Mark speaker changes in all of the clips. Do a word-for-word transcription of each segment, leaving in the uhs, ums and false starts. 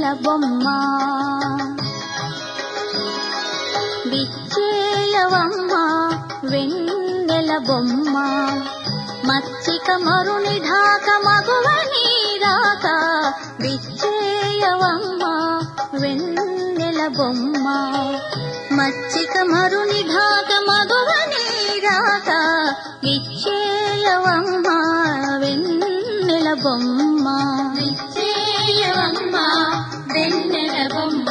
Speaker 1: వెన్నెల బొమ్మ విచ్చేయవమ్మ వెన్నెల బొమ్మ మచ్చిక మరుని ఢాక మగువ నీరాక విచ్చేయవమ్మ వెన్నెల బొమ్మ మచ్చిక మరుని ఢాక మగువ నీరాక విచ్చేయవమ్మ వెన్నెల బొమ్మ విచ్చేయవమ్మ వెన్నెల బొమ్మ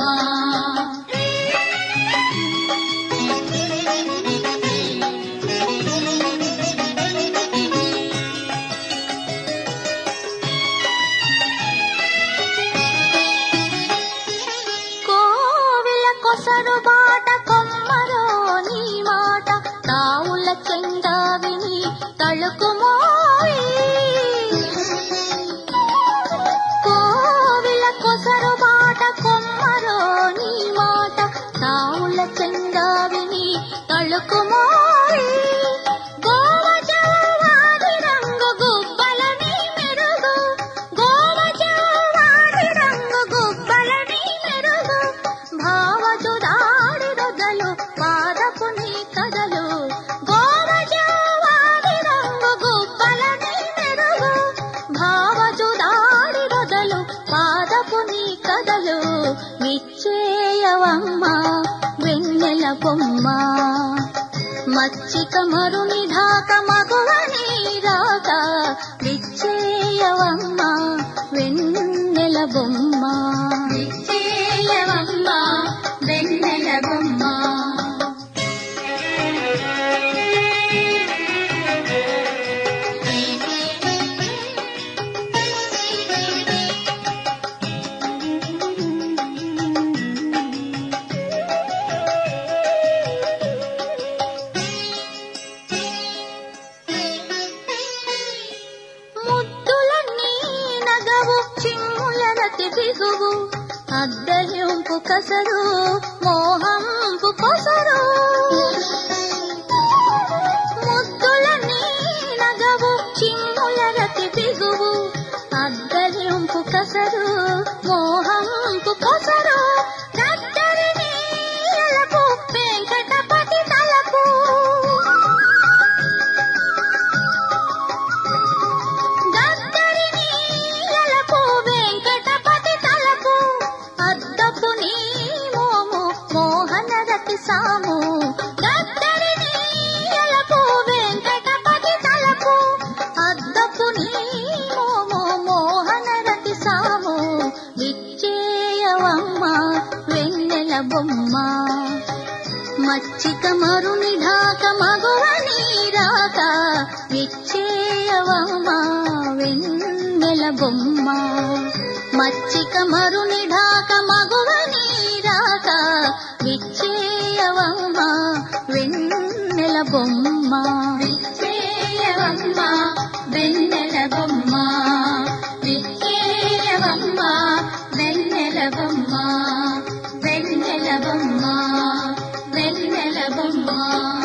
Speaker 1: కొసరు బాట కొమ్మరో నీ మాట తావుల చెండా విని తళుకుమోయి కోవిల కొసరు బాట కొమ్మరో నీ మాట తావుల చెండా విని తళుకుమోయి గోవజవాది రంగు గుబ్బలని మెరుగు గోవజవాది రంగు గుబ్బలని మెరుగు భావజుదాడి రొదలు పాదపు నీ కదలు గోవజవాది రంగు గుబ్బలని మెరుగు భావజుదాడి రొదలు పాదపు నీ కదలు విచ్చేయవమ్మ వెన్నెల బొమ్మ మచ్చిక మరుని ఢాక మగువ నీరాక విచ్చేయవమ్మ వెన్నెల బొమ్మ విచ్చేయవమ్మ వెన్నెల బొమ్మ బిగువు అద్దెంపు కసరు మోహంపు కొసరు ముద్దుల నీ నగవు చిమ్ముల రతి బిగువు అద్దెంపు కసరు మోహంపు కొసరు గద్దరి నీలపు వెంకటపతి తలపు గద్దరి నీలపు వెంకటపతి తలపు అద్దపు నీ మోము మోహన రతి సాము గద్దరి నీలపు వెంకటపతి తలపు అద్దపు నీ మోము మోహన రతి సాము విచ్చేయవమ్మ వెన్నెల బొమ్మ మచ్చిక మరుని ఢాక మగువ నీరాక విచ్చేయవమ్మ వెన్నెల బొమ్మ మచ్చిక మరుని ఢాక మగువ నీరాక విచ్చేయవమ్మ వెన్నెల బొమ్మ విచ్చేయవమ్మ వెన్నెల బొమ్మ విచ్చేయవమ్మ వెన్నెల బొమ్మ వెన్నెల బొమ్మ వెన్నెల బొమ్మ